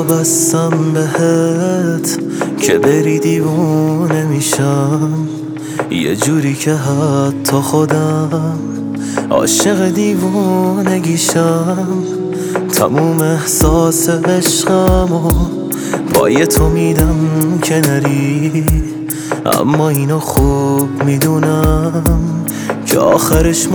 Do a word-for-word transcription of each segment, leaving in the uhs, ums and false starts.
وابستم بهت که بری دیوونه میشم، یه جوری که حتی خودم عاشق دیوونگیشم. تموم احساس عشقمو پای تو میدم که نری، اما اینو خوب میدونم که آخرش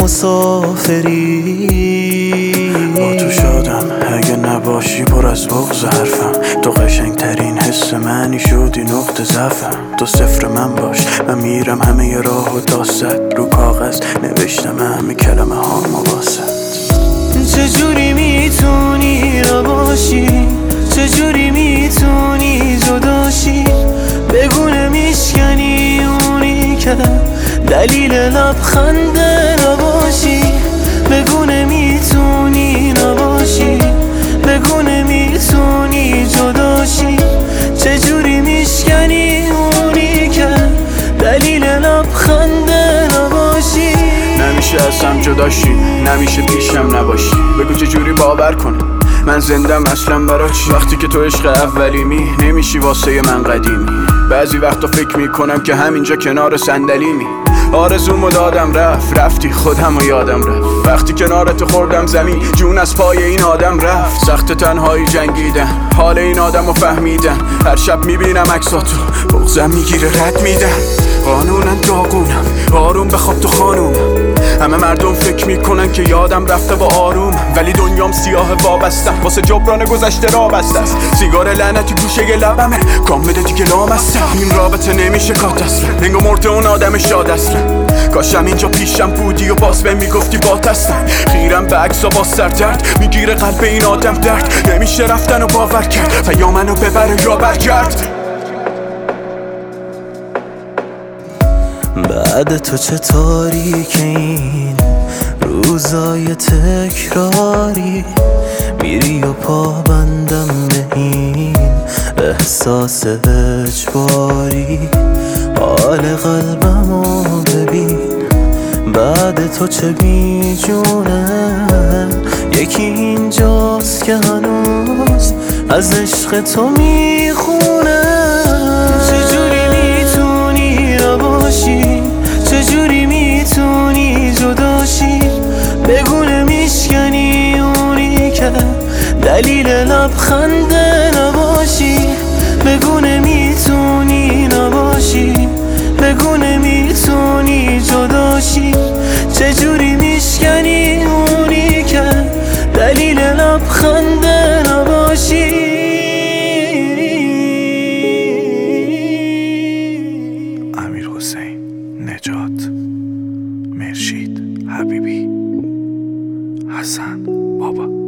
مسافری. با تو شدم اگه نباشی پر از بغض حرفم، تو قشنگ ترین حس منی شدی نقطه ضعفم. تو صفر من باش من میرم همه ی راه و داست، رو کاغذ نوشتم همه کلمه ها واسط. چجوری میتونی نباشی، چجوری میتونی جداشی، بگو نمیشکنی اونی که دلیل لبخند نباشی. بگو نمیتونی نباشی، بگو نمیتونی جداشی، چجوری میشکنی اونی که دلیل لبخند نباشی. نمیشه ازم جداشی، نمیشه پیشم نباشی، بگو چجوری باور کنم من زندم اصلا برا چی؟ وقتی که تو عشق اولیمی نمیشی واسه من قدیمی. بعضی وقتا فکر میکنم که همینجا کنار صندلیمی. آرزومو دادم رفت، رفتی خودمو یادم رفت. وقتی کنارت خوردم زمین جون از پای این آدم رفت. سخت تنهایی جنگیدن، حال این آدمو فهمیدن. هر شب میبینم عکساتو بغضم میگیره رد میدن. قانونن داغونم آروم بخواب تو خانومم. همه مردم فکر میکنن که یادم رفته و آروم، ولی دنیام سیاه وابستم واسه جبران گذشته را بسته است. سیگار لعنتی گوشه لبمه کام بده دیگه لامستم. این رابطه نمیشه کات اصلا، انگار مرده اون آدم شاد اصلا. کاشم اینجا پیشم بودی و باز به میگفتی بات هستم. خیرم به عکس و با سردرد میگیره قلب این آدم درد. نمیشه رفتن و باور کرد و یا منو ببره یا برگرد. بعد تو چه تاریک این روزای تکراری، میری و پابندم به این احساس اجباری. حال قلبمو ببین بعد تو چه بیجونه، یکی اینجاست که هنوز از عشق تو میخونه. چجوری میتونی نباشی، چجوری میتونی جداشی، بگو نمیشکنی اونی که دلیل لبخند نباشی. بگو نمیتونی نباشی، بگو نمیتونی جداشی، چجوری میشکنی اونی که دلیل لبخند نباشی. امیرحسین، نجات، مرشید، حبیبی، حسن بابا.